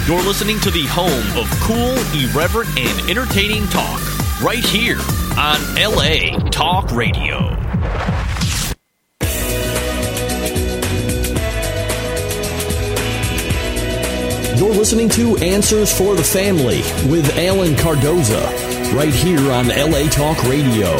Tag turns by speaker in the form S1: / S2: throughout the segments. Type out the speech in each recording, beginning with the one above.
S1: You're listening to the home of cool, irreverent, and entertaining talk, right here on LA Talk Radio. You're listening to Answers for the Family with Alan Cardoza, right here on LA Talk Radio.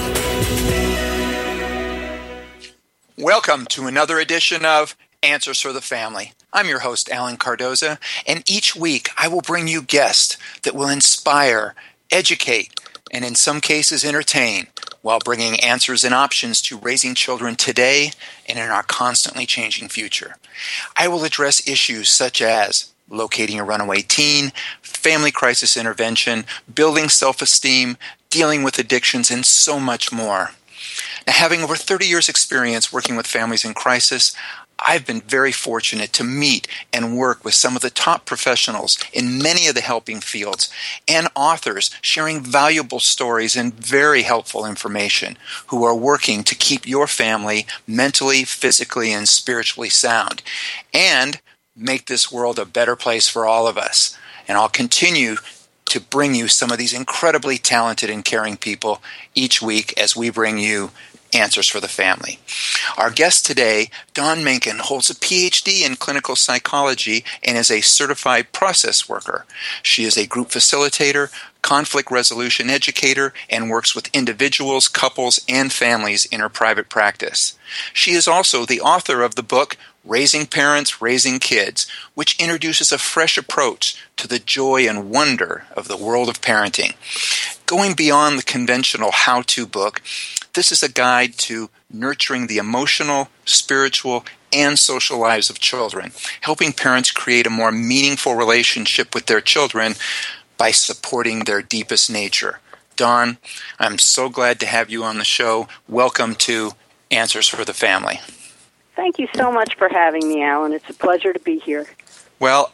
S2: Welcome to another edition of Answers for the Family. I'm your host, Alan Cardoza, and each week I will bring you guests that will inspire, educate, and in some cases entertain, while bringing answers and options to raising children today and in our constantly changing future. I will address issues such as locating a runaway teen, family crisis intervention, building self-esteem, dealing with addictions, and so much more. Now, having over 30 years' experience working with families in crisis, I've been very fortunate to meet and work with some of the top professionals in many of the helping fields and authors sharing valuable stories and very helpful information who are working to keep your family mentally, physically, and spiritually sound and make this world a better place for all of us. And I'll continue to bring you some of these incredibly talented and caring people each week as we bring you Answers for the Family. Our guest today, Dawn Menken, holds a PhD in clinical psychology and is a certified process worker. She is a group facilitator, conflict resolution educator, and works with individuals, couples, and families in her private practice. She is also the author of the book Raising Parents, Raising Kids, which introduces a fresh approach to the joy and wonder of the world of parenting. Going beyond the conventional how-to book, this is a guide to nurturing the emotional, spiritual, and social lives of children, helping parents create a more meaningful relationship with their children by supporting their deepest nature. Dawn, I'm so glad to have you on the show. Welcome to Answers for the Family.
S3: Thank you so much for having me, Alan. It's a pleasure to be here.
S2: Well,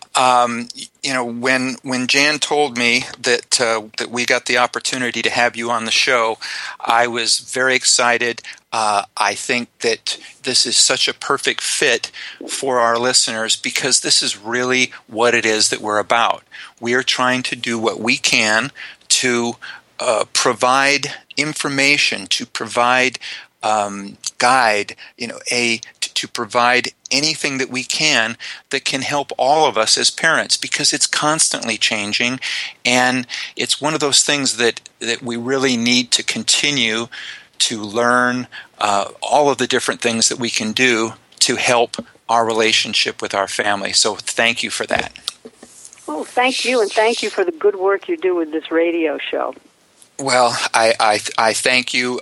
S2: when Jan told me that we got the opportunity to have you on the show, I was very excited. I think that this is such a perfect fit for our listeners because this is really what it is that we're about. We are trying to do what we can to provide information, to provide guide, to provide anything that we can that can help all of us as parents, because it's constantly changing, and it's one of those things that we really need to continue to learn all of the different things that we can do to help our relationship with our family. So thank you for that.
S3: Oh, thank you, and thank you for the good work you do with this radio show.
S2: Well, I thank you.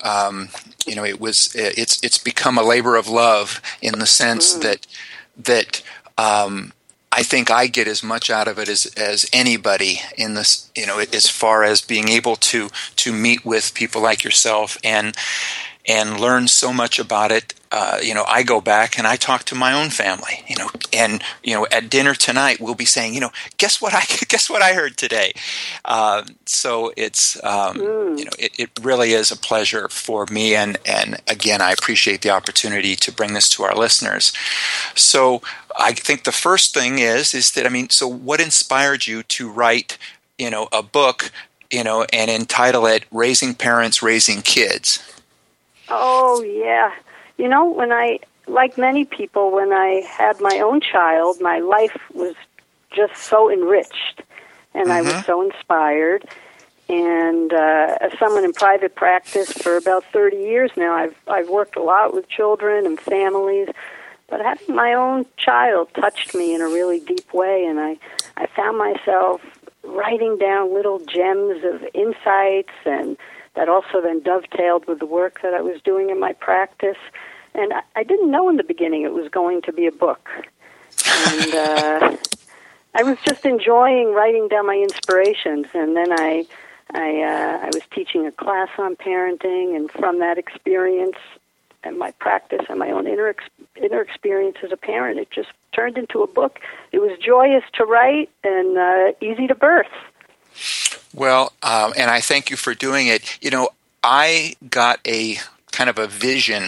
S2: It's become a labor of love in the sense that I think I get as much out of it as anybody in this. As far as being able to meet with people like yourself and learn so much about it. I go back and I talk to my own family, and at dinner tonight we'll be saying, guess what I heard today. So it's, it really is a pleasure for me. And again, I appreciate the opportunity to bring this to our listeners. So I think the first thing is that, so what inspired you to write, a book, and entitle it Raising Parents, Raising Kids?
S3: Oh, yeah. Like many people, when I had my own child, my life was just so enriched, and I was so inspired. And as someone in private practice for about 30 years now, I've worked a lot with children and families, but having my own child touched me in a really deep way, and I found myself writing down little gems of insights, and that also then dovetailed with the work that I was doing in my practice. And I didn't know in the beginning it was going to be a book. And I was just enjoying writing down my inspirations. And then I was teaching a class on parenting, and from that experience and my practice and my own inner experience as a parent, it just turned into a book. It was joyous to write and easy to birth.
S2: Well, and I thank you for doing it. I got a kind of a vision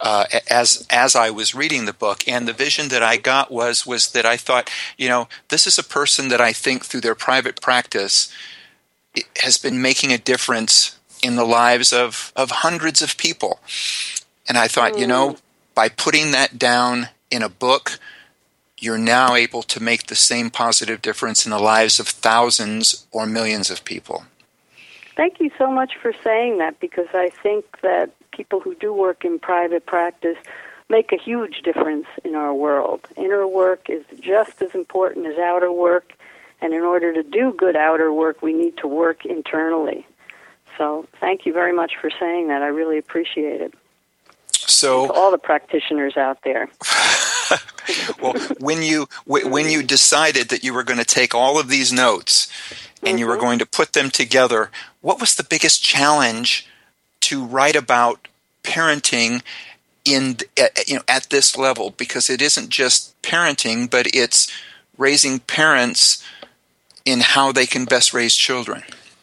S2: as I was reading the book. And the vision that I got was that I thought, this is a person that I think through their private practice has been making a difference in the lives of hundreds of people. And I thought, by putting that down in a book, you're now able to make the same positive difference in the lives of thousands or millions of people.
S3: Thank you so much for saying that, because I think that people who do work in private practice make a huge difference in our world. Inner work is just as important as outer work, and in order to do good outer work, we need to work internally. So thank you very much for saying that. I really appreciate it.
S2: So,
S3: to all the practitioners out there.
S2: Well, when you decided that you were going to take all of these notes and you were going to put them together, what was the biggest challenge to write about parenting at this level? Because it isn't just parenting, but it's raising parents in how they can best raise children.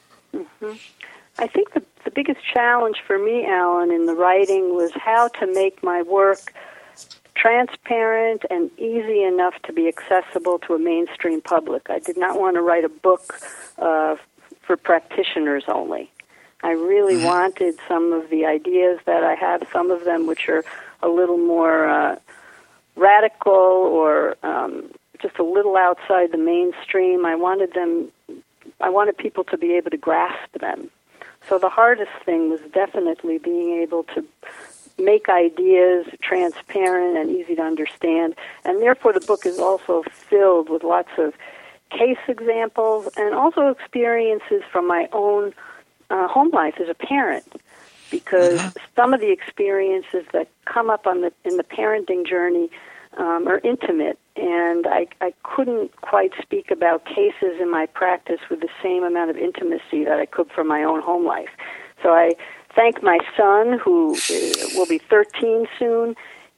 S3: I think the biggest challenge for me, Alan, in the writing was how to make my work transparent and easy enough to be accessible to a mainstream public. I did not want to write a book for practitioners only. I really wanted some of the ideas that I have, some of them which are a little more radical or just a little outside the mainstream. I wanted people to be able to grasp them. So the hardest thing was definitely being able to make ideas transparent and easy to understand. And therefore the book is also filled with lots of case examples and also experiences from my own home life as a parent. Because some of the experiences that come up in the parenting journey are intimate, and I couldn't quite speak about cases in my practice with the same amount of intimacy that I could from my own home life. So I thank my son, who will be 13 soon,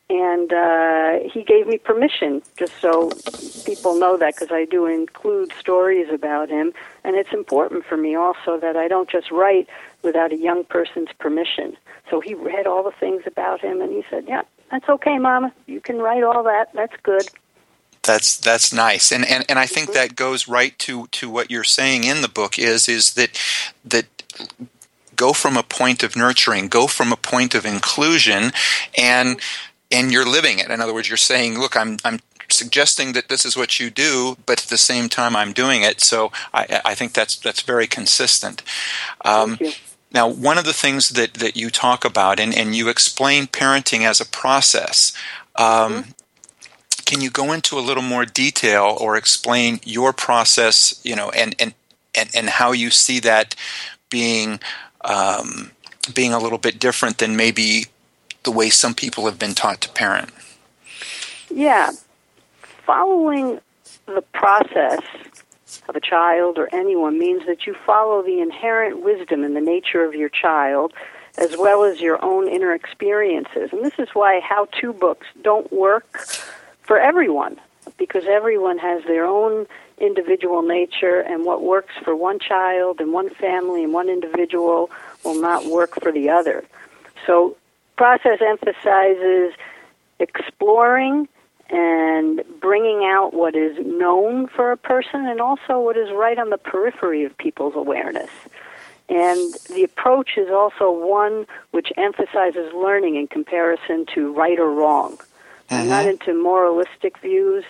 S3: and he gave me permission, just so people know that, because I do include stories about him, and it's important for me also that I don't just write without a young person's permission. So he read all the things about him, and he said, yeah, that's okay, Mama. You can write all that. That's good.
S2: That's nice. And I think that goes right to what you're saying in the book is that go from a point of nurturing, go from a point of inclusion, and you're living it. In other words, you're saying, look, I'm suggesting that this is what you do, but at the same time I'm doing it. So I think that's very consistent.
S3: Thank you.
S2: Now, one of the things that you talk about, and you explain parenting as a process, can you go into a little more detail or explain your process, and how you see that being a little bit different than maybe the way some people have been taught to parent?
S3: Yeah. Following the process of a child or anyone means that you follow the inherent wisdom in the nature of your child as well as your own inner experiences. And this is why how-to books don't work for everyone, because everyone has their own individual nature, and what works for one child and one family and one individual will not work for the other. So process emphasizes exploring and bringing out what is known for a person and also what is right on the periphery of people's awareness. And the approach is also one which emphasizes learning in comparison to right or wrong. I'm not into moralistic views.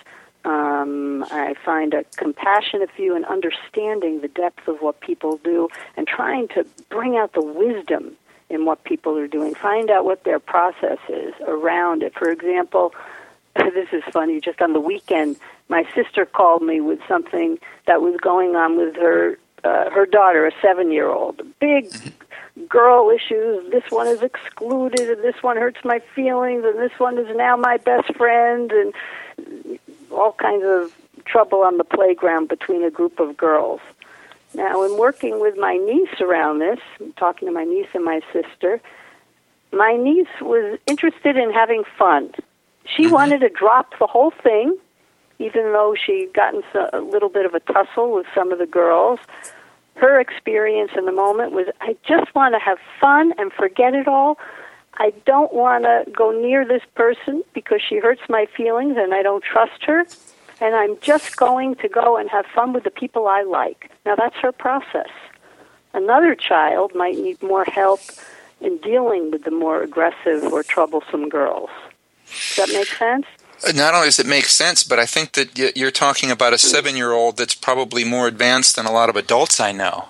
S3: I find a compassionate view and understanding the depth of what people do and trying to bring out the wisdom in what people are doing, find out what their process is around it. For example, this is funny, just on the weekend, my sister called me with something that was going on with her daughter, a 7-year-old. Big girl issues. This one is excluded, and this one hurts my feelings, and this one is now my best friend, and all kinds of trouble on the playground between a group of girls. Now, in working with my niece around this, talking to my niece and my sister, my niece was interested in having fun. She wanted to drop the whole thing, even though she'd gotten a little bit of a tussle with some of the girls. Her experience in the moment was, I just want to have fun and forget it all. I don't want to go near this person because she hurts my feelings and I don't trust her, and I'm just going to go and have fun with the people I like. Now, that's her process. Another child might need more help in dealing with the more aggressive or troublesome girls. Does that make sense?
S2: Not only does it make sense, but I think that you're talking about a 7-year-old that's probably more advanced than a lot of adults I know.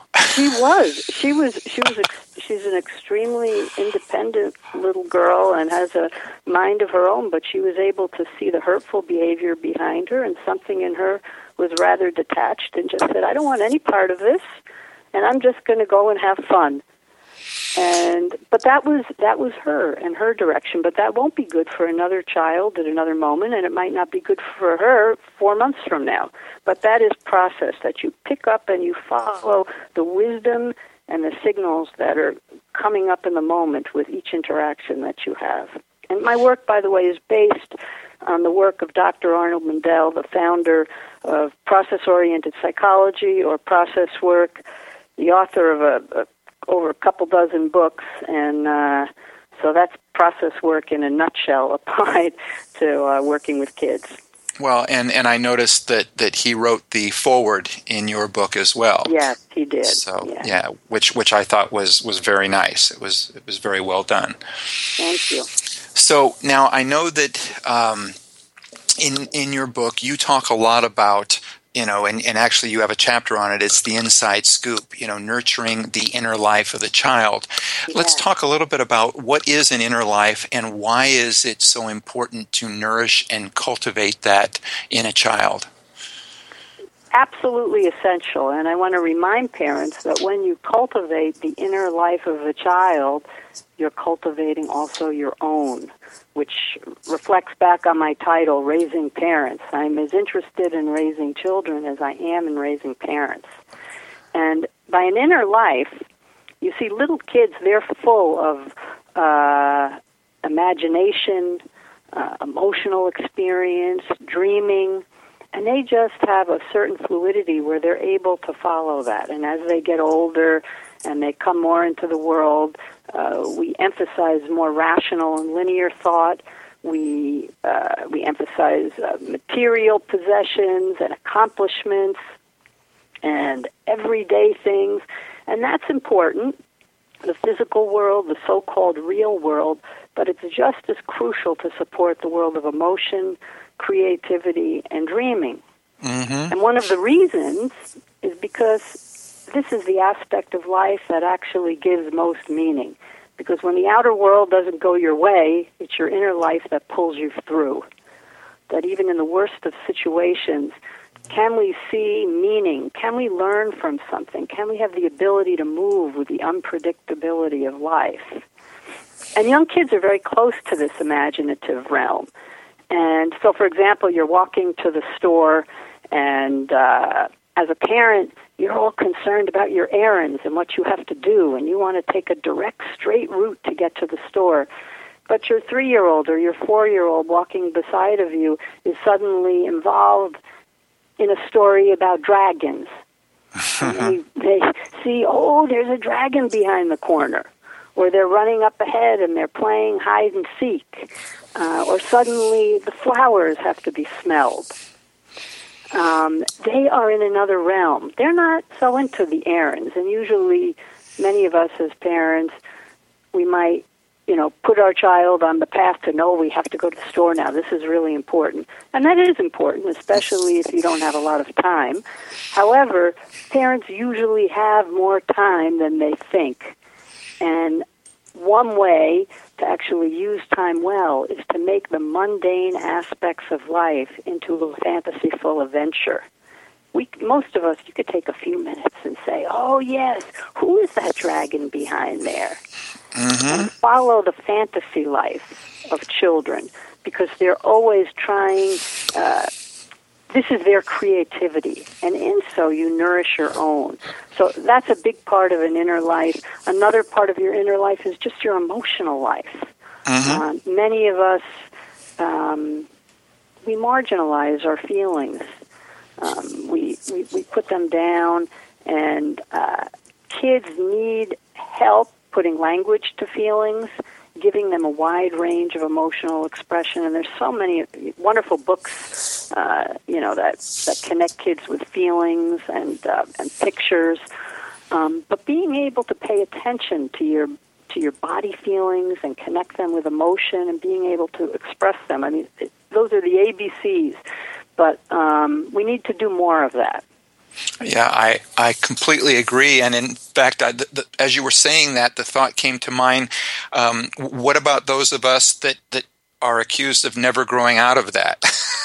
S3: She's an extremely independent little girl and has a mind of her own, but she was able to see the hurtful behavior behind her, and something in her was rather detached and just said, I don't want any part of this, and I'm just going to go and have fun. But that was her and her direction. But that won't be good for another child at another moment, and it might not be good for her 4 months from now. But that is process that you pick up and you follow the wisdom and the signals that are coming up in the moment with each interaction that you have. And my work, by the way, is based on the work of Dr. Arnold Mindell, the founder of process-oriented psychology or process work, the author of over a couple dozen books, and so that's process work in a nutshell applied to working with kids.
S2: Well, and I noticed that he wrote the foreword in your book as well.
S3: Yes, he did.
S2: So yeah, which I thought was very nice. It was very well done.
S3: Thank you.
S2: So now I know that in your book you talk a lot about, and actually you have a chapter on it. It's the inside scoop, nurturing the inner life of the child. Yeah. Let's talk a little bit about what is an inner life and why is it so important to nourish and cultivate that in a child?
S3: Absolutely essential. And I want to remind parents that when you cultivate the inner life of a child, you're cultivating also your own, which reflects back on my title, Raising Parents. I'm as interested in raising children as I am in raising parents. And by an inner life, you see little kids, they're full of imagination, emotional experience, dreaming, and they just have a certain fluidity where they're able to follow that. And as they get older and they come more into the world, we emphasize more rational and linear thought. We emphasize material possessions and accomplishments and everyday things, and that's important. The physical world, the so-called real world, but it's just as crucial to support the world of emotion, creativity, and dreaming. Mm-hmm. And one of the reasons is because this is the aspect of life that actually gives most meaning. Because when the outer world doesn't go your way, it's your inner life that pulls you through. That even in the worst of situations, can we see meaning? Can we learn from something? Can we have the ability to move with the unpredictability of life? And young kids are very close to this imaginative realm. And so, for example, you're walking to the store, and as a parent, you're all concerned about your errands and what you have to do, and you want to take a direct, straight route to get to the store. But your 3-year-old or your 4-year-old walking beside of you is suddenly involved in a story about dragons. And they see, there's a dragon behind the corner. Or they're running up ahead and they're playing hide and seek. Or suddenly the flowers have to be smelled. They are in another realm. They're not so into the errands. And usually many of us as parents, we might, put our child on the path to know we have to go to the store now. This is really important. And that is important, especially if you don't have a lot of time. However, parents usually have more time than they think. And one way to actually use time well is to make the mundane aspects of life into a fantasyful adventure. Most of us, you could take a few minutes and say, oh, yes, who is that dragon behind there? Mm-hmm. And follow the fantasy life of children because they're always trying, this is their creativity. And in so, you nourish your own. So that's a big part of an inner life. Another part of your inner life is just your emotional life. Mm-hmm. Many of us, we marginalize our feelings. We put them down, and kids need help putting language to feelings giving them a wide range of emotional expression. And there's so many wonderful books, that connect kids with feelings and pictures. But being able to pay attention to your body feelings and connect them with emotion and being able to express them. I mean, those are the ABCs. But we need to do more of that.
S2: Yeah, I completely agree. And in fact, as you were saying that, the thought came to mind, what about those of us that are accused of never growing out of that?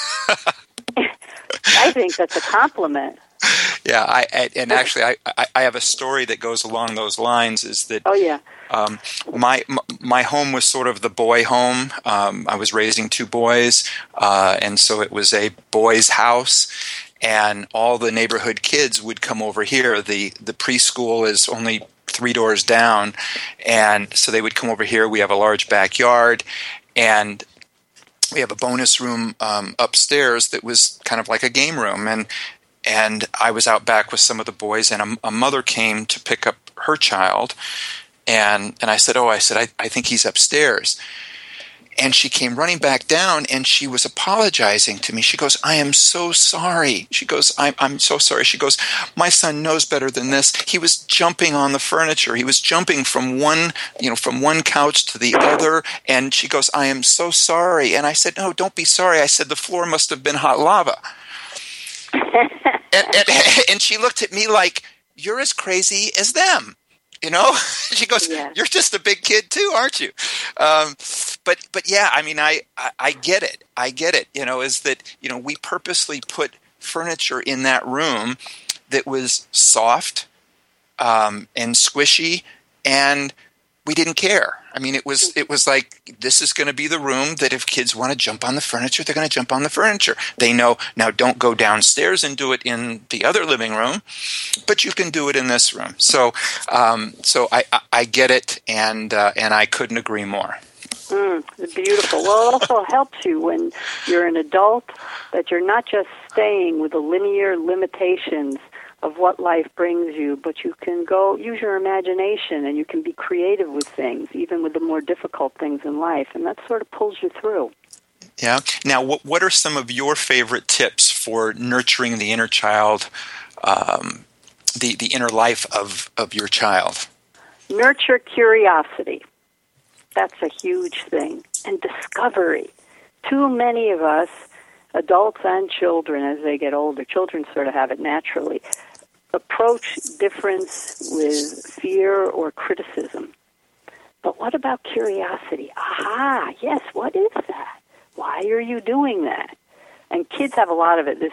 S3: I think that's a compliment.
S2: Yeah, I have a story that goes along those lines. Is that?
S3: Oh yeah.
S2: My home was sort of the boy home. I was raising two boys, and so it was a boys' house. And all the neighborhood kids would come over here. The preschool is only 3 doors down, and so they would come over here. We have a large backyard, and we have a bonus room upstairs that was kind of like a game room. And I was out back with some of the boys, and a mother came to pick up her child, and I said, I think he's upstairs. And she came running back down, and she was apologizing to me. She goes, I am so sorry. She goes, I'm so sorry. She goes, my son knows better than this. He was jumping on the furniture. He was jumping from one couch to the other. And she goes, I am so sorry. And I said, no, don't be sorry. I said, the floor must have been hot lava. and she looked at me like, you're as crazy as them. She goes, yeah. You're just a big kid too, aren't you? But yeah, I mean, I get it. I get it. Is that, we purposely put furniture in that room that was soft and squishy, and we didn't care. I mean, it was like, this is going to be the room that if kids want to jump on the furniture, they're going to jump on the furniture. They know, now don't go downstairs and do it in the other living room, but you can do it in this room. So I get it, and I couldn't agree more.
S3: Beautiful. Well, it also helps you when you're an adult that you're not just staying with the linear limitations of what life brings you, but you can go use your imagination, and you can be creative with things, even with the more difficult things in life, and that sort of pulls you through.
S2: Yeah. Now, what are some of your favorite tips for nurturing the inner child, the inner life of your child?
S3: Nurture curiosity. That's a huge thing. And discovery. Too many of us, adults and children, as they get older, children sort of have it naturally, approach difference with fear or criticism. But what about curiosity? Aha, yes, what is that? Why are you doing that? And kids have a lot of it.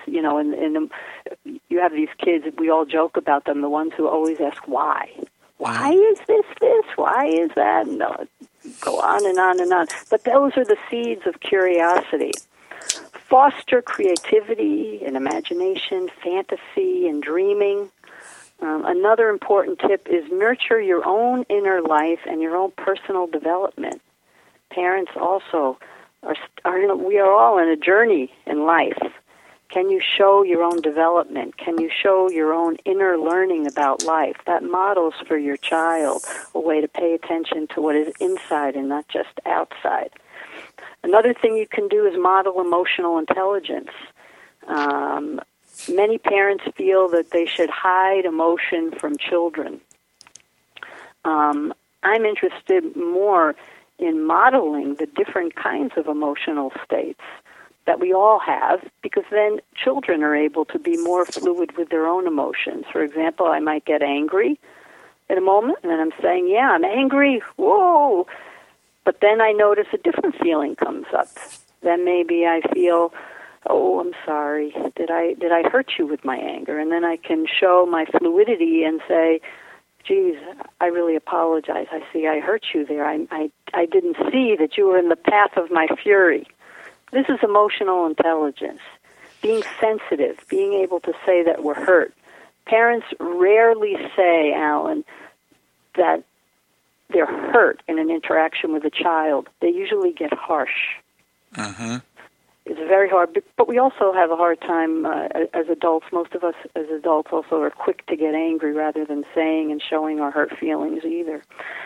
S3: You have these kids, we all joke about them, the ones who always ask why. Why is this? Why is that? And they'll go on and on and on. But those are the seeds of curiosity. Foster creativity and imagination, fantasy and dreaming. Another important tip is nurture your own inner life and your own personal development. Parents also we are all in a journey in life. Can you show your own development? Can you show your own inner learning about life? That models for your child a way to pay attention to what is inside and not just outside. Another thing you can do is model emotional intelligence. Many parents feel that they should hide emotion from children. I'm interested more in modeling the different kinds of emotional states that we all have, because then children are able to be more fluid with their own emotions. For example, I might get angry in a moment, and then I'm saying, yeah, I'm angry, whoa. But then I notice a different feeling comes up. Then maybe I feel, oh, I'm sorry. Did I hurt you with my anger? And then I can show my fluidity and say, geez, I really apologize. I see I hurt you there. I didn't see that you were in the path of my fury. This is emotional intelligence. Being sensitive, being able to say that we're hurt. Parents rarely say, Alan, that they're hurt in an interaction with a child. They usually get harsh.
S2: Mm-hmm.
S3: It's very hard, but we also have a hard time as adults. Most of us as adults also are quick to get angry rather than saying and showing our hurt feelings either.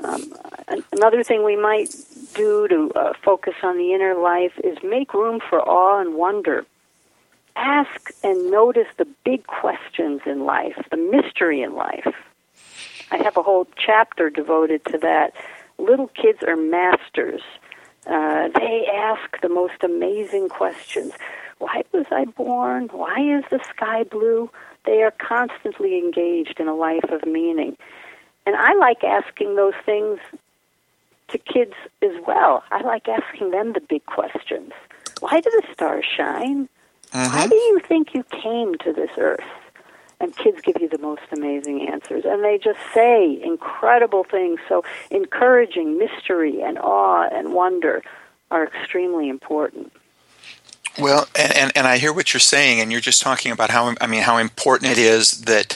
S3: Another thing we might do to focus on the inner life is make room for awe and wonder. Ask and notice the big questions in life, the mystery in life. I have a whole chapter devoted to that. Little kids are masters. They ask the most amazing questions. Why was I born? Why is the sky blue? They are constantly engaged in a life of meaning. And I like asking those things to kids as well. I like asking them the big questions. Why do the stars shine? Why do you think you came to this earth? And kids give you the most amazing answers. And they just say incredible things. So encouraging mystery and awe and wonder are extremely important.
S2: Well, and I hear what you're saying, and you're just talking about how important it is that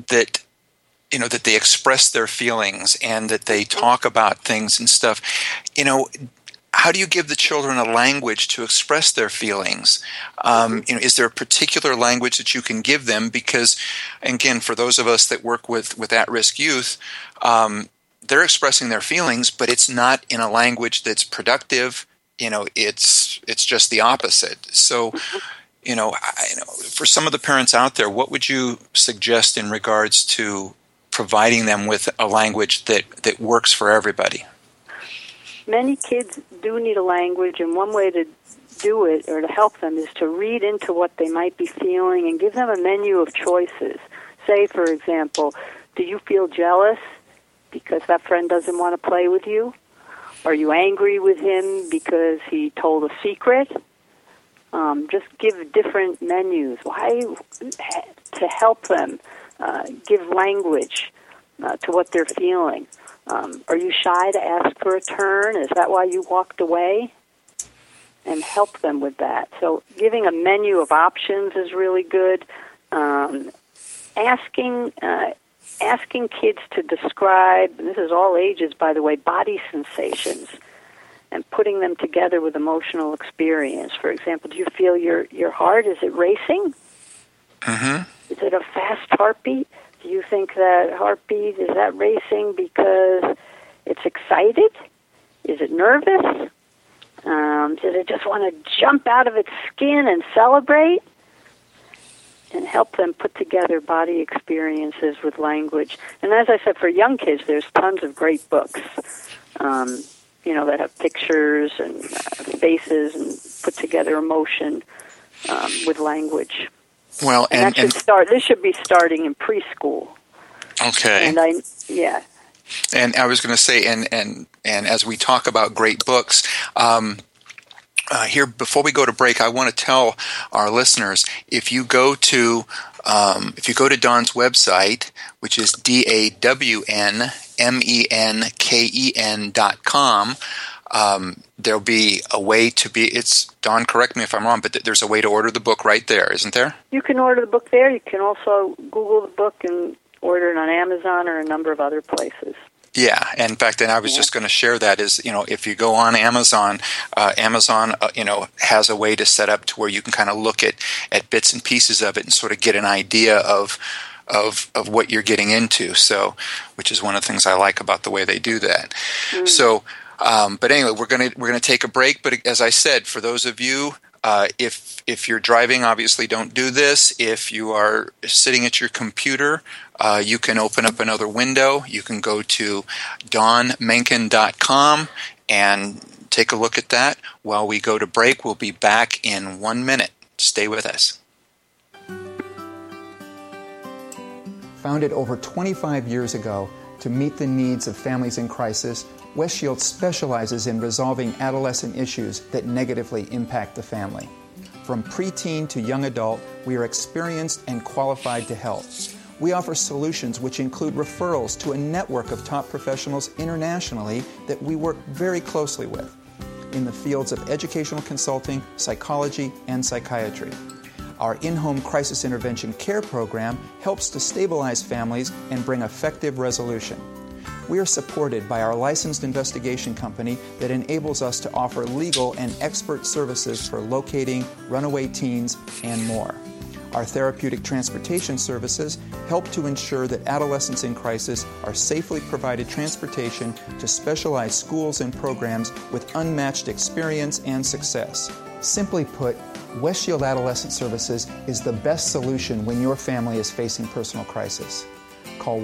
S2: they express their feelings and that they talk about things and stuff. How do you give the children a language to express their feelings? Is there a particular language that you can give them? Because, again, for those of us that work with at-risk youth, they're expressing their feelings, but it's not in a language that's productive. It's just the opposite. So, for some of the parents out there, what would you suggest in regards to providing them with a language that works for everybody?
S3: Many kids do need a language, and one way to do it or to help them is to read into what they might be feeling and give them a menu of choices. Say, for example, do you feel jealous because that friend doesn't want to play with you? Are you angry with him because he told a secret? Just give different menus. Why? To help them give language to what they're feeling. Are you shy to ask for a turn? Is that why you walked away? And help them with that. So giving a menu of options is really good. Asking kids to describe, and this is all ages, by the way, body sensations, and putting them together with emotional experience. For example, do you feel your heart, is it racing? Is it a fast heartbeat? Do you think that heartbeat, is that racing because it's excited? Is it nervous? Does it just want to jump out of its skin and celebrate? And help them put together body experiences with language. And as I said, for young kids, there's tons of great books, that have pictures and faces and put together emotion with language.
S2: Well, and
S3: this should be starting in preschool.
S2: Okay. And I was going to say, and as we talk about great books, here before we go to break, I want to tell our listeners, if you go to Dawn's website, which is DAWNMENKEN.com, there'll be a way to be. It's Dawn. Correct me if I'm wrong, but there's a way to order the book right there, isn't there? You
S3: can order the book there. You can also Google the book and order it on Amazon or a number of other places.
S2: Yeah, in fact, and I was just going to share that is, if you go on Amazon, Amazon has a way to set up to where you can kind of look at bits and pieces of it and sort of get an idea of what you're getting into. So, which is one of the things I like about the way they do that. So, but anyway, we're gonna take a break. But as I said, for those of you, if you're driving, obviously don't do this. If you are sitting at your computer, you can open up another window. You can go to DawnMenken.com and take a look at that. While we go to break, we'll be back in 1 minute. Stay with us.
S4: Founded over 25 years ago to meet the needs of families in crisis, West Shield specializes in resolving adolescent issues that negatively impact the family. From preteen to young adult, we are experienced and qualified to help. We offer solutions which include referrals to a network of top professionals internationally that we work very closely with in the fields of educational consulting, psychology, and psychiatry. Our in-home crisis intervention care program helps to stabilize families and bring effective resolution. We are supported by our licensed investigation company that enables us to offer legal and expert services for locating runaway teens and more. Our therapeutic transportation services help to ensure that adolescents in crisis are safely provided transportation to specialized schools and programs with unmatched experience and success. Simply put, West Shield Adolescent Services is the best solution when your family is facing personal crisis. Call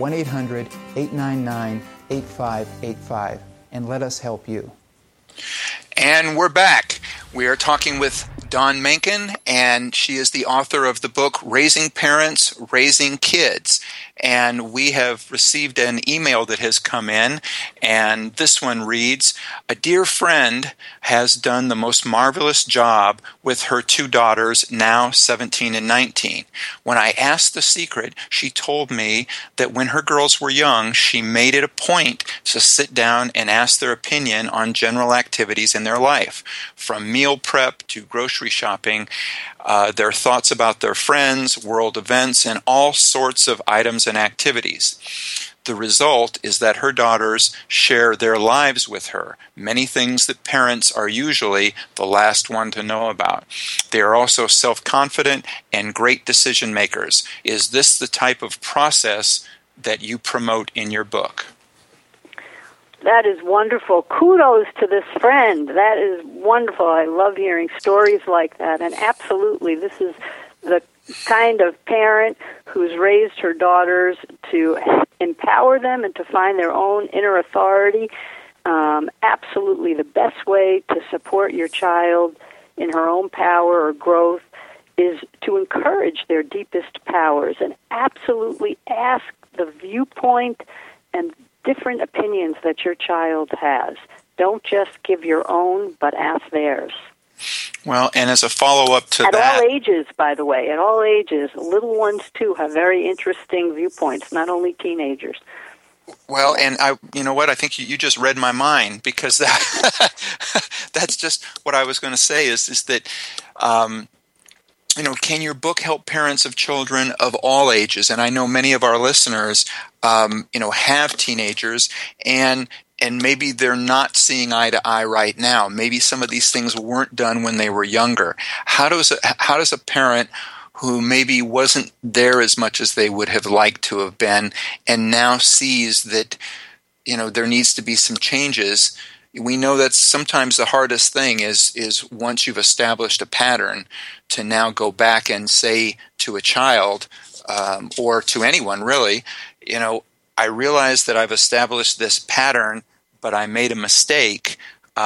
S4: 1-800-899-8585 and let us help you.
S2: And we're back. We are talking with Dawn Menken, and she is the author of the book Raising Parents, Raising Kids. And we have received an email that has come in, and this one reads, "A dear friend has done the most marvelous job with her two daughters, now 17 and 19. When I asked the secret, she told me that when her girls were young, she made it a point to sit down and ask their opinion on general activities in their life, from meal prep to grocery shopping, their thoughts about their friends, world events, and all sorts of items and activities. The result is that her daughters share their lives with her, many things that parents are usually the last one to know about. They are also self-confident and great decision makers. Is this the type of process that you promote in your book?"
S3: That is wonderful. Kudos to this friend. That is wonderful. I love hearing stories like that. And absolutely, this is the kind of parent who's raised her daughters to empower them and to find their own inner authority. Absolutely the best way to support your child in her own power or growth is to encourage their deepest powers and absolutely ask the viewpoint and different opinions that your child has. Don't just give your own, but ask theirs.
S2: Well, and as a follow-up to that...
S3: At all ages, by the way, at all ages. Little ones, too, have very interesting viewpoints, not only teenagers.
S2: Well, and you know what? I think you just read my mind, because that's just what I was going to say is that... can your book help parents of children of all ages? And I know many of our listeners, have teenagers, and maybe they're not seeing eye to eye right now. Maybe some of these things weren't done when they were younger. How does a parent who maybe wasn't there as much as they would have liked to have been, and now sees that, there needs to be some changes? We know that sometimes the hardest thing is once you've established a pattern, to now go back and say to a child, or to anyone really, I realize that I've established this pattern, but I made a mistake.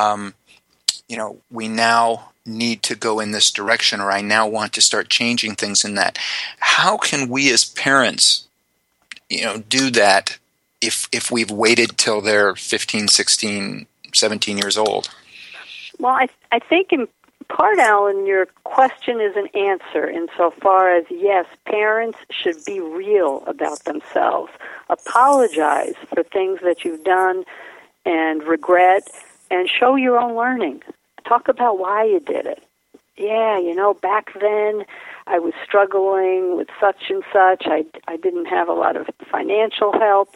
S2: We now need to go in this direction, or I now want to start changing things in that. How can we as parents, do that if we've waited till they're 15, 16, 17 years old?
S3: Well, I think in part, Alan, your question is an answer insofar as, yes, parents should be real about themselves. Apologize for things that you've done and regret, and show your own learning. Talk about why you did it. Yeah, back then I was struggling with such and such. I didn't have a lot of financial help.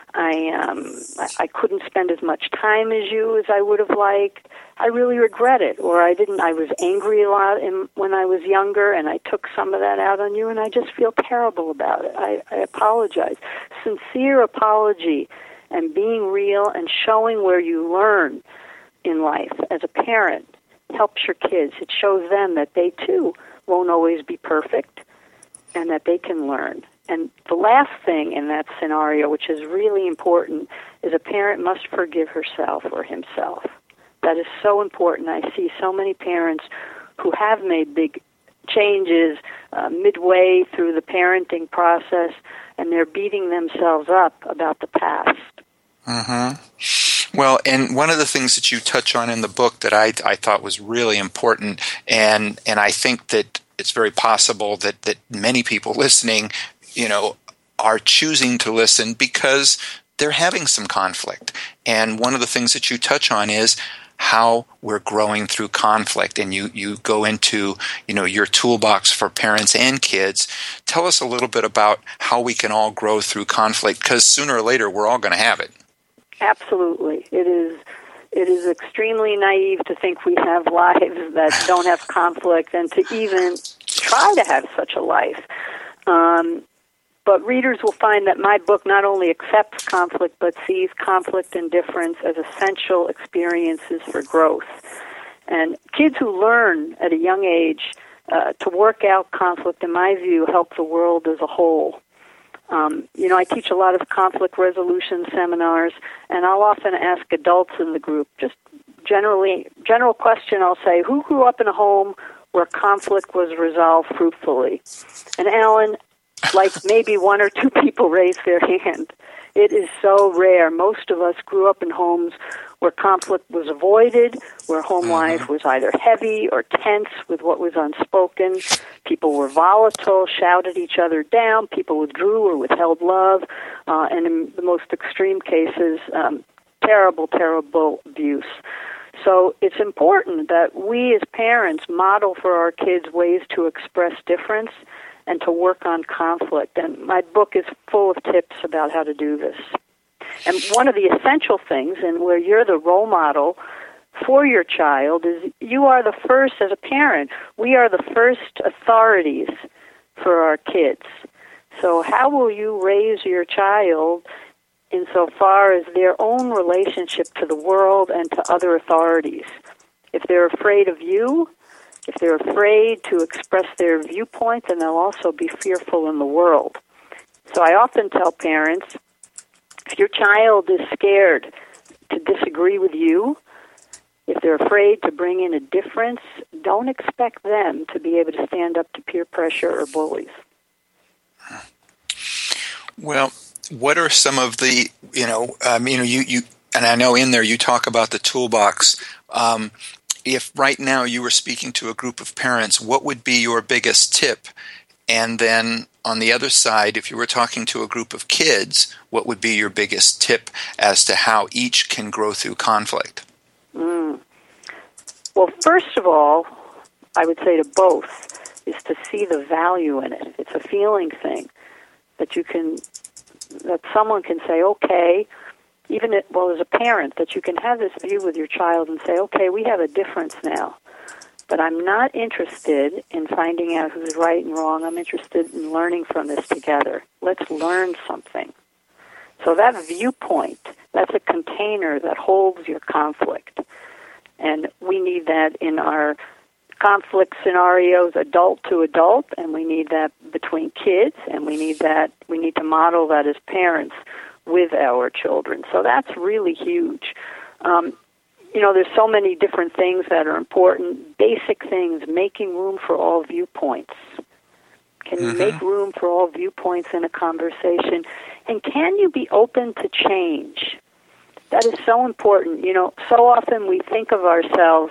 S3: I couldn't spend as much time as you as I would have liked. I really regret it, or I was angry a lot when I was younger, and I took some of that out on you, and I just feel terrible about it. I apologize. Sincere apology and being real and showing where you learn in life as a parent helps your kids. It shows them that they, too, won't always be perfect and that they can learn. And the last thing in that scenario, which is really important, is a parent must forgive herself or himself. That is so important. I see so many parents who have made big changes midway through the parenting process, and they're beating themselves up about the past.
S2: Well, and one of the things that you touch on in the book that I thought was really important, and I think that it's very possible that many people listening, are choosing to listen because they're having some conflict. And one of the things that you touch on is how we're growing through conflict, and you go into your toolbox for parents and kids. Tell us a little bit about how we can all grow through conflict, because sooner or later we're all going to have it.
S3: Absolutely. It is extremely naive to think we have lives that don't have conflict, and to even try try to have such a life. But readers will find that my book not only accepts conflict, but sees conflict and difference as essential experiences for growth. And kids who learn at a young age to work out conflict, in my view, help the world as a whole. I teach a lot of conflict resolution seminars, and I'll often ask adults in the group, just general question, I'll say, who grew up in a home where conflict was resolved fruitfully? And Alan, like maybe one or two people raise their hand. It is so rare. Most of us grew up in homes where conflict was avoided, where home life was either heavy or tense with what was unspoken. People were volatile, shouted each other down, people withdrew or withheld love, and in the most extreme cases, terrible, terrible abuse. So it's important that we as parents model for our kids ways to express difference and to work on conflict. And my book is full of tips about how to do this. And one of the essential things, and where you're the role model for your child, is you are the first, as a parent, we are the first authorities for our kids. So how will you raise your child insofar as their own relationship to the world and to other authorities? If they're afraid of you, if they're afraid to express their viewpoint, then they'll also be fearful in the world. So I often tell parents, if your child is scared to disagree with you, if they're afraid to bring in a difference, don't expect them to be able to stand up to peer pressure or bullies.
S2: Well, what are some of the, you and I know in there you talk about the toolbox. If right now you were speaking to a group of parents, what would be your biggest tip? And then on the other side, if you were talking to a group of kids, what would be your biggest tip as to how each can grow through conflict?
S3: Well, first of all, I would say to both is to see the value in it. It's a feeling thing that someone can say, okay, as a parent, that you can have this view with your child and say, okay, we have a difference now, but I'm not interested in finding out who's right and wrong. I'm interested in learning from this together. Let's learn something. So that viewpoint, that's a container that holds your conflict. And we need that in our conflict scenarios, adult to adult, and we need that between kids, and we need to model that as parents with our children. So that's really huge. There's so many different things that are important. Basic things, making room for all viewpoints. Can you make room for all viewpoints in a conversation? And can you be open to change? That is so important. So often we think of ourselves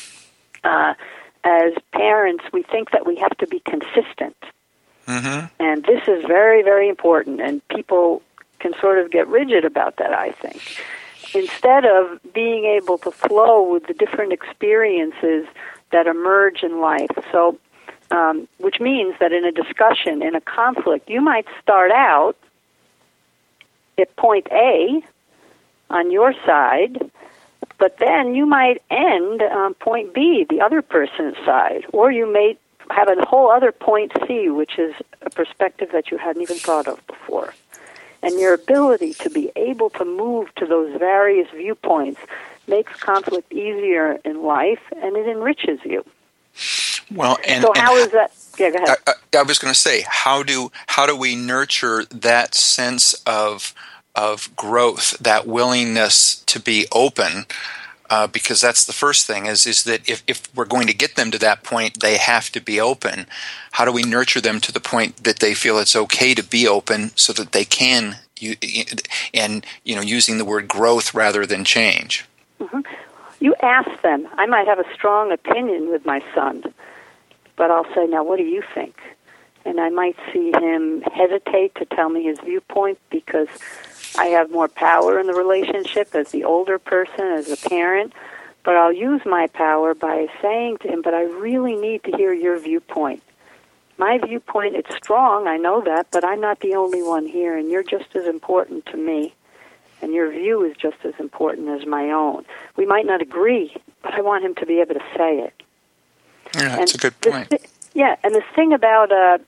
S3: as parents, we think that we have to be consistent. And this is very, very important, and people can sort of get rigid about that, I think. Instead of being able to flow with the different experiences that emerge in life. So, which means that in a discussion, in a conflict, you might start out at point A on your side, but then you might end on point B, the other person's side, or you may have a whole other point C, which is a perspective that you hadn't even thought of before. And your ability to be able to move to those various viewpoints makes conflict easier in life, and it enriches you.
S2: Well,
S3: so how is that? Yeah, go ahead.
S2: I was going to say, how do we nurture that sense of growth, that willingness to be open? Because that's the first thing is that if we're going to get them to that point, they have to be open. How do we nurture them to the point that they feel it's okay to be open so that they can, using the word growth rather than change? You ask them. I might have a strong opinion with my son, but I'll say, now what do you think? And I might see him hesitate to tell me his viewpoint because I have more power in the relationship as the older person, as a parent, but I'll use my power by saying to him, but I really need to hear your viewpoint. My viewpoint, it's strong, I know that, but I'm not the only one here, and you're just as important to me, and your view is just as important as my own. We might not agree, but I want him to be able to say it. Yeah, that's a good point.
S3: Yeah, and the thing about, a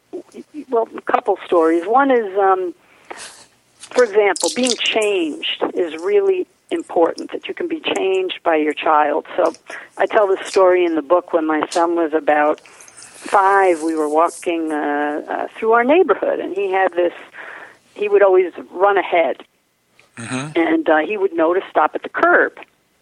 S3: couple stories. One is, for example, being changed is really important, that you can be changed by your child. So I tell this story in the book. When my son was about 5, we were walking through our neighborhood, and he would always run ahead. Mm-hmm. And he would know to stop at the curb.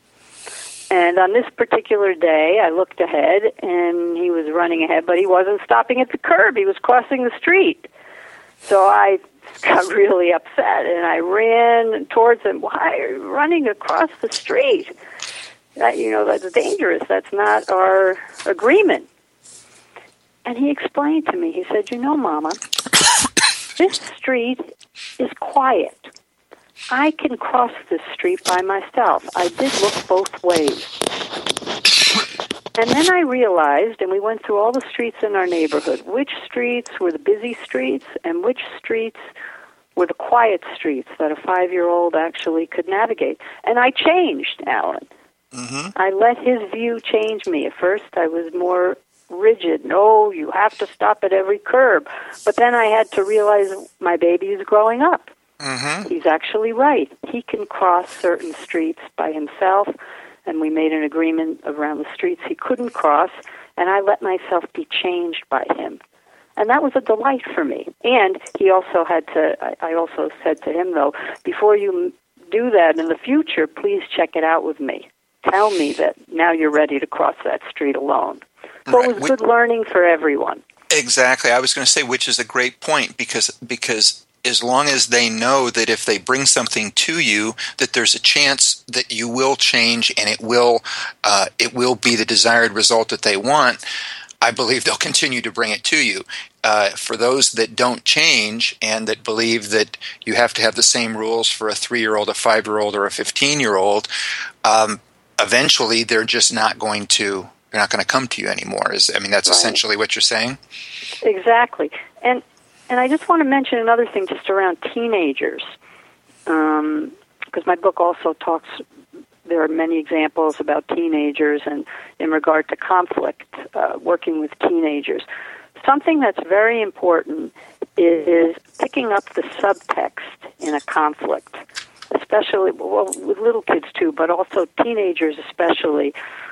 S3: And on this particular day, I looked ahead, and he was running ahead, but he wasn't stopping at the curb. He was crossing the street. So I got really upset, and I ran towards him. Why are you running across the street? That's dangerous. That's not our agreement. And he explained to me, he said, Mama, this street is quiet. I can cross this street by myself. I did look both ways. And then I realized, and we went through all the streets in our neighborhood, which streets were the busy streets and which streets were the quiet streets that a 5-year-old actually could navigate. And I changed, Alan. Mm-hmm. I let his view change me. At first, I was more rigid. No, you have to stop at every curb. But then I had to realize my baby is growing up. Mm-hmm. He's actually right. He can cross certain streets by himself, and we made an agreement around the streets he couldn't cross, and I let myself be changed by him. And that was a delight for me. And he also I also said to him, though, before you do that in the future, please check it out with me. Tell me that now you're ready to cross that street alone. So right. It was good learning for everyone.
S2: Exactly. I was going to say, which is a great point, because as long as they know that if they bring something to you, that there's a chance that you will change and it will be the desired result that they want, I believe they'll continue to bring it to you. For those that don't change and that believe that you have to have the same rules for a 3-year-old, a 5-year-old, or a 15-year-old, eventually they're just not going to come to you anymore. That's right. Essentially what you're saying?
S3: Exactly. And I just want to mention another thing just around teenagers, because my book also talks, there are many examples about teenagers and in regard to conflict, working with teenagers. Something that's very important is picking up the subtext in a conflict, especially with little kids too, but also teenagers especially,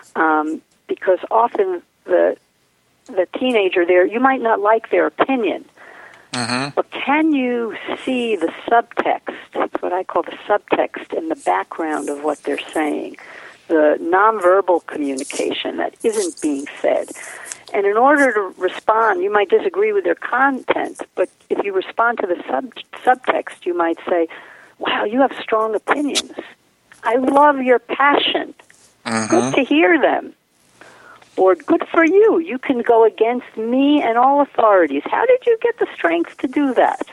S3: because often the teenager there, you might not like their opinion, mm-hmm. but can you see the subtext? That's what I call the subtext in the background of what they're saying, the nonverbal communication that isn't being said. And in order to respond, you might disagree with their content, but if you respond to the subtext, you might say, wow, you have strong opinions. I love your passion. Mm-hmm. Good to hear them. Or good for you. You can go against me and all authorities. How did you get the strength to do that?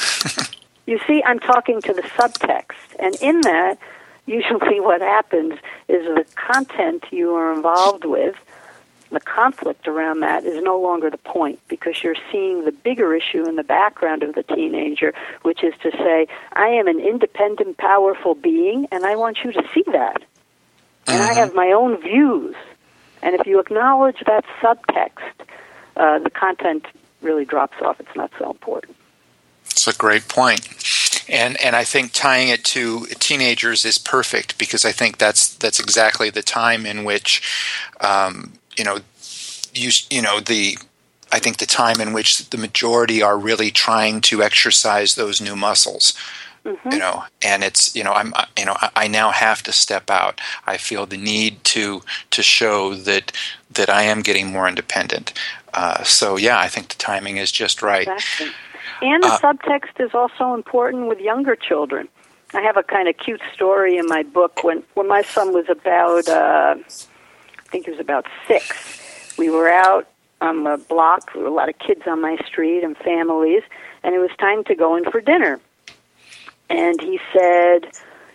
S3: You see, I'm talking to the subtext. And in that, usually what happens is the content you are involved with, the conflict around that is no longer the point, because you're seeing the bigger issue in the background of the teenager, which is to say, I am an independent, powerful being, and I want you to see that. And I have my own views. And if you acknowledge that subtext, the content really drops off. It's not so important.
S2: It's a great point. And I think tying it to teenagers is perfect, because I think that's exactly the time in which I think the time in which the majority are really trying to exercise those new muscles. Mm-hmm. And it's, I now have to step out. I feel the need to show that I am getting more independent. So yeah, I think the timing is just right.
S3: Exactly. And the subtext is also important with younger children. I have a kind of cute story in my book. When my son was about, I think he was about 6, we were out on the block. There were a lot of kids on my street and families, and it was time to go in for dinner. And he said,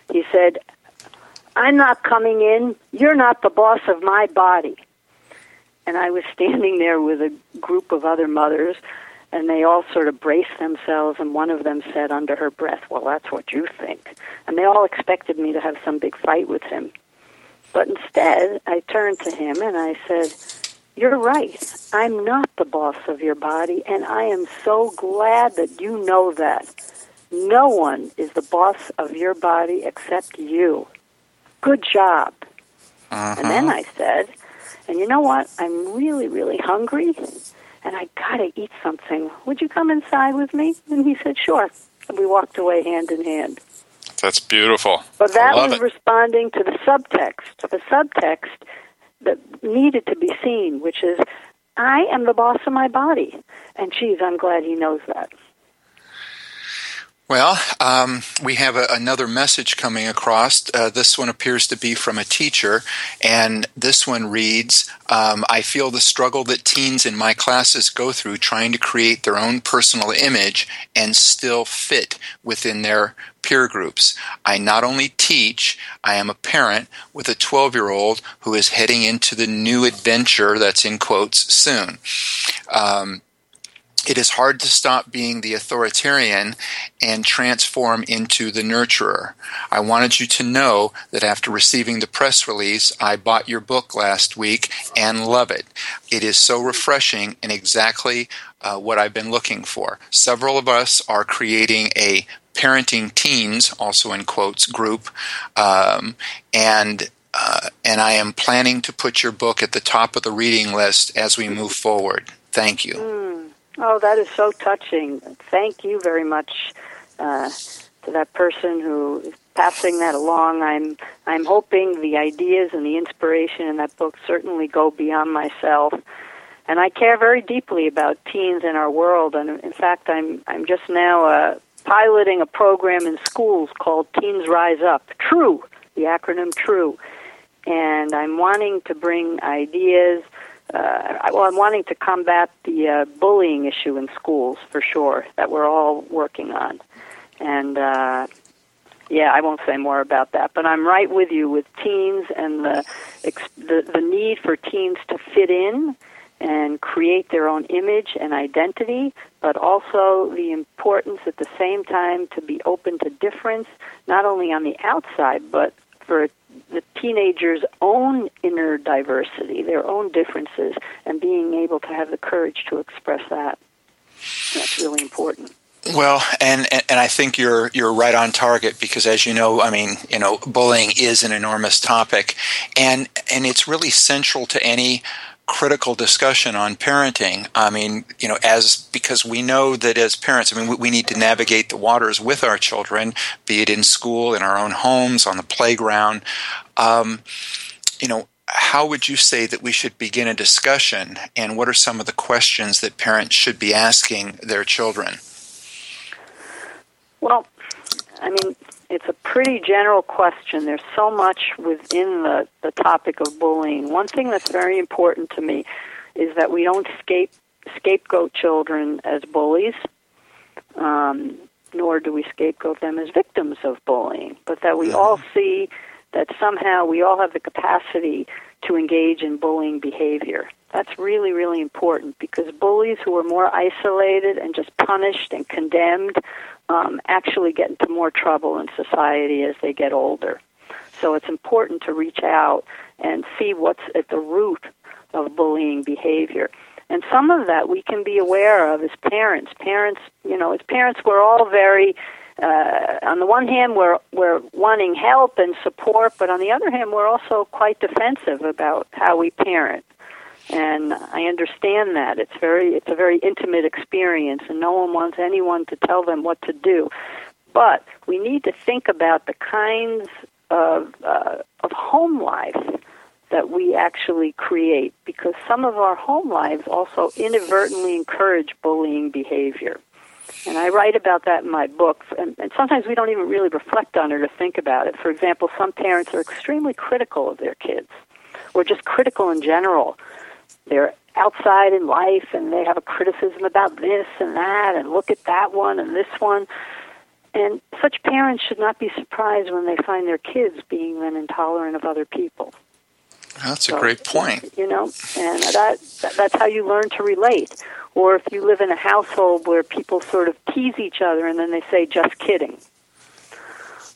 S3: I'm not coming in. You're not the boss of my body. And I was standing there with a group of other mothers, and they all sort of braced themselves, and one of them said under her breath, well, that's what you think. And they all expected me to have some big fight with him. But instead, I turned to him and I said, you're right. I'm not the boss of your body, and I am so glad that you know that. No one is the boss of your body except you. Good job. And then I said, and you know what? I'm really, really hungry, and I got to eat something. Would you come inside with me? And he said, sure. And we walked away hand in hand.
S2: That's beautiful.
S3: But that was responding to the subtext that needed to be seen, which is, I am the boss of my body. And geez, I'm glad he knows that.
S2: Well, we have another message coming across. This one appears to be from a teacher, and this one reads, I feel the struggle that teens in my classes go through trying to create their own personal image and still fit within their peer groups. I not only teach, I am a parent with a 12-year-old who is heading into the new adventure, that's in quotes, soon. It is hard to stop being the authoritarian and transform into the nurturer. I wanted you to know that after receiving the press release, I bought your book last week and love it. It is so refreshing and exactly what I've been looking for. Several of us are creating a parenting teens, also in quotes, group, and I am planning to put your book at the top of the reading list as we move forward. Thank you.
S3: Oh, that is so touching. Thank you very much to that person who is passing that along. I'm hoping the ideas and the inspiration in that book certainly go beyond myself. And I care very deeply about teens in our world. And in fact, I'm just now piloting a program in schools called Teens Rise Up. TRUE, the acronym TRUE. And I'm wanting to bring ideas. I'm wanting to combat the bullying issue in schools, for sure, that we're all working on. And, I won't say more about that. But I'm right with you with teens and the need for teens to fit in and create their own image and identity, but also the importance at the same time to be open to difference, not only on the outside, but for the teenagers' own inner diversity, their own differences, and being able to have the courage to express that. That's really important.
S2: Well, and I think you're right on target because, as you know, bullying is an enormous topic, and it's really central to any critical discussion on parenting. Because we know that as parents, we need to navigate the waters with our children, be it in school, in our own homes, on the playground. How would you say that we should begin a discussion, and what are some of the questions that parents should be asking their children?
S3: Well, it's a pretty general question. There's so much within the topic of bullying. One thing that's very important to me is that we don't scapegoat children as bullies, nor do we scapegoat them as victims of bullying, but that we all see that somehow we all have the capacity to engage in bullying behavior. That's really, really important because bullies who are more isolated and just punished and condemned actually get into more trouble in society as they get older. So it's important to reach out and see what's at the root of bullying behavior. And some of that we can be aware of as parents. As parents, we're all very, on the one hand, we're wanting help and support, but on the other hand, we're also quite defensive about how we parent. And I understand that. It's a very intimate experience, and no one wants anyone to tell them what to do. But we need to think about the kinds of home life that we actually create, because some of our home lives also inadvertently encourage bullying behavior. And I write about that in my book, and sometimes we don't even really reflect on it or think about it. For example, some parents are extremely critical of their kids, or just critical in general. They're outside in life, and they have a criticism about this and that, and look at that one and this one. And such parents should not be surprised when they find their kids being then intolerant of other people.
S2: That's a great point.
S3: And that's how you learn to relate. Or if you live in a household where people sort of tease each other and then they say, just kidding.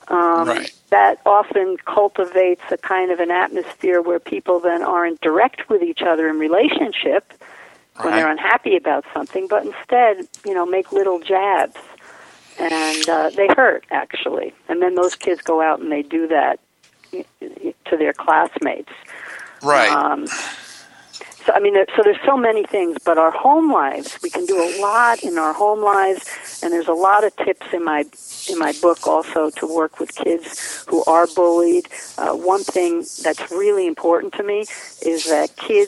S2: Right.
S3: That often cultivates a kind of an atmosphere where people then aren't direct with each other in relationship when they're unhappy about something, but instead, make little jabs. And they hurt, actually. And then those kids go out and they do that to their classmates.
S2: Right.
S3: So there's so many things, but our home lives, we can do a lot in our home lives, and there's a lot of tips in my book also to work with kids who are bullied. One thing that's really important to me is that kids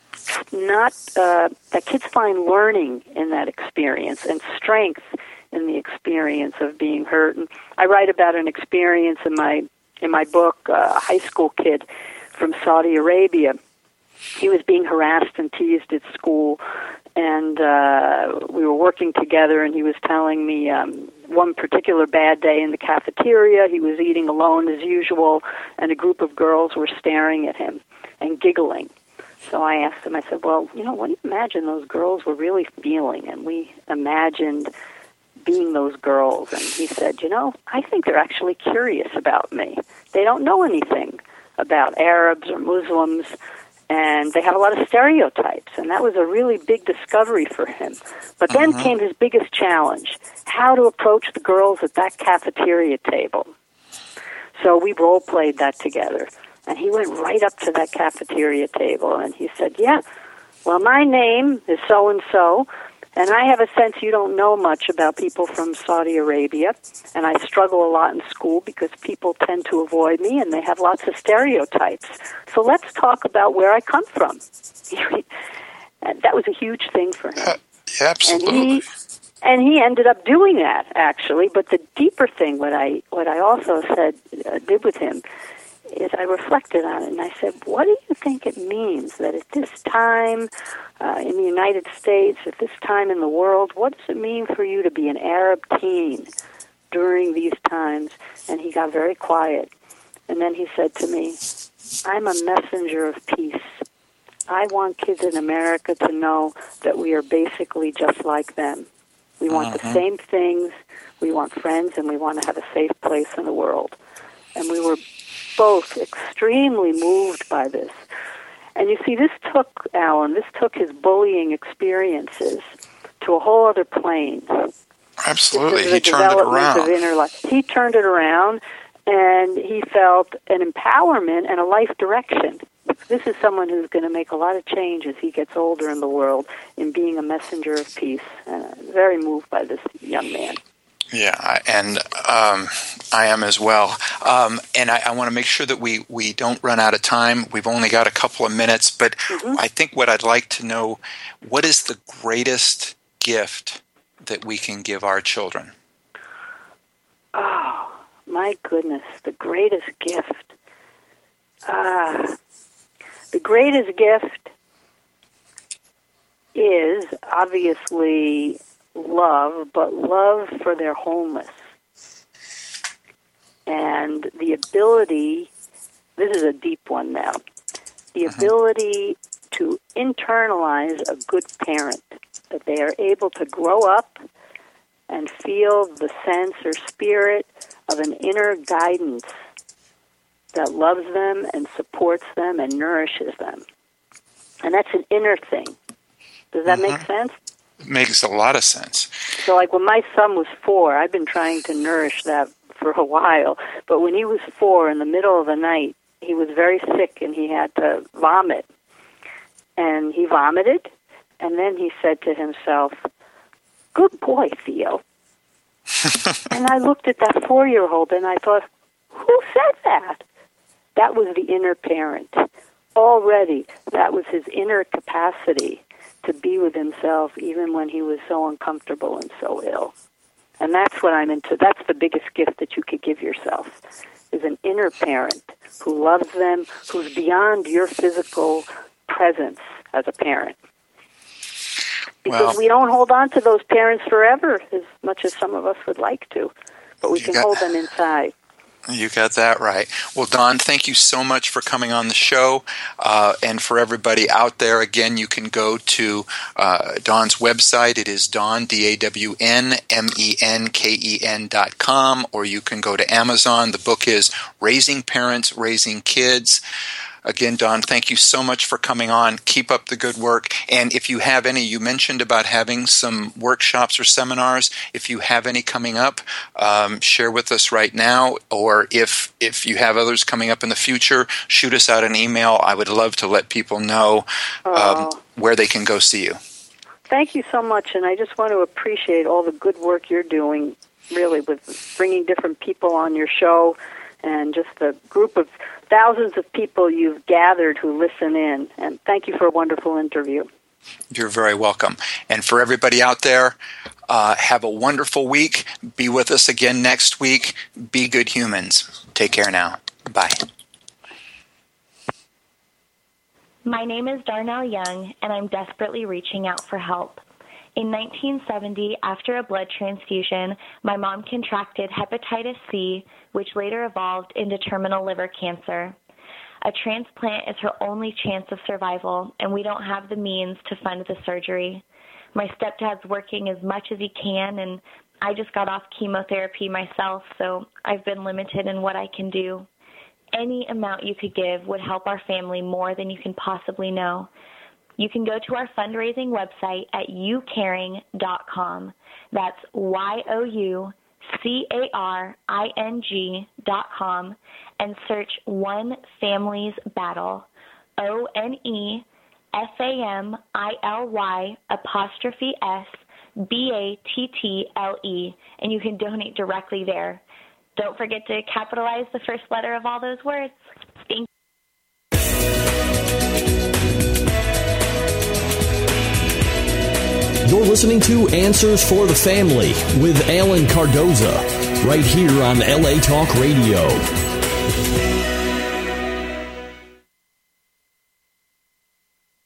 S3: find learning in that experience and strength in the experience of being hurt. And I write about an experience in my book, a high school kid from Saudi Arabia. He was being harassed and teased at school, and we were working together, and he was telling me one particular bad day in the cafeteria. He was eating alone as usual, and a group of girls were staring at him and giggling. So I asked him, I said, well, what do you imagine those girls were really feeling? And we imagined being those girls. And he said, I think they're actually curious about me. They don't know anything about Arabs or Muslims, and they have a lot of stereotypes, and that was a really big discovery for him. But then came his biggest challenge, how to approach the girls at that cafeteria table. So we role-played that together, and he went right up to that cafeteria table, and he said, yeah, well, my name is so-and-so, and I have a sense you don't know much about people from Saudi Arabia, and I struggle a lot in school because people tend to avoid me, and they have lots of stereotypes. So let's talk about where I come from. That was a huge thing for him.
S2: Absolutely.
S3: And he ended up doing that, actually. But the deeper thing, what I also did with him, is I reflected on it, and I said, what do you think it means that at this time in the United States, at this time in the world, what does it mean for you to be an Arab teen during these times? And he got very quiet. And then he said to me, I'm a messenger of peace. I want kids in America to know that we are basically just like them. We want the same things. We want friends, and we want to have a safe place in the world. And we were both extremely moved by this. And you see, this took his bullying experiences to a whole other plane.
S2: Absolutely. He turned it around.
S3: He turned it around, and he felt an empowerment and a life direction. This is someone who's going to make a lot of change as he gets older in the world in being a messenger of peace. And I'm very moved by this young man.
S2: Yeah, and I am as well. And I want to make sure that we don't run out of time. We've only got a couple of minutes, but I think what I'd like to know, what is the greatest gift that we can give our children?
S3: Oh, my goodness, the greatest gift. The greatest gift is obviously love, but love for their homeless. And the ability, this is a deep one now, the ability to internalize a good parent, that they are able to grow up and feel the sense or spirit of an inner guidance that loves them and supports them and nourishes them. And that's an inner thing. Does that make sense?
S2: It makes a lot of sense.
S3: So like when my son was 4, I've been trying to nourish that for a while. But when he was 4, in the middle of the night, he was very sick and he had to vomit. And he vomited, and then he said to himself, "Good boy, Theo." And I looked at that 4-year-old and I thought, who said that? That was the inner parent. Already, that was his inner capacity to be with himself even when he was so uncomfortable and so ill. And that's what I'm into. That's the biggest gift that you could give yourself, is an inner parent who loves them, who's beyond your physical presence as a parent. Because we don't hold on to those parents forever as much as some of us would like to, but we can hold them inside.
S2: You got that right. Well, Dawn, thank you so much for coming on the show. And for everybody out there, again, you can go to Dawn's website. It is Dawn, DAWNMENKEN.com, or you can go to Amazon. The book is Raising Parents, Raising Kids. Again, Dawn, thank you so much for coming on. Keep up the good work. And if you have any, you mentioned about having some workshops or seminars. If you have any coming up, share with us right now. Or if you have others coming up in the future, shoot us out an email. I would love to let people know where they can go see you.
S3: Thank you so much. And I just want to appreciate all the good work you're doing, really, with bringing different people on your show and just the group of thousands of people you've gathered who listen in. And thank you for a wonderful interview.
S2: You're very welcome. And for everybody out there, have a wonderful week. Be with us again next week. Be good humans. Take care now. Bye.
S5: My name is Darnell Young, and I'm desperately reaching out for help. In 1970, after a blood transfusion, my mom contracted hepatitis C, which later evolved into terminal liver cancer. A transplant is her only chance of survival, and we don't have the means to fund the surgery. My stepdad's working as much as he can, and I just got off chemotherapy myself, so I've been limited in what I can do. Any amount you could give would help our family more than you can possibly know. You can go to our fundraising website at youcaring.com. That's youcaring.com, and search One Family's Battle, ONEFAMILY_SBATTLE, and you can donate directly there. Don't forget to capitalize the first letter of all those words. Thank you.
S1: You're listening to Answers for the Family with Alan Cardoza, right here on LA Talk Radio.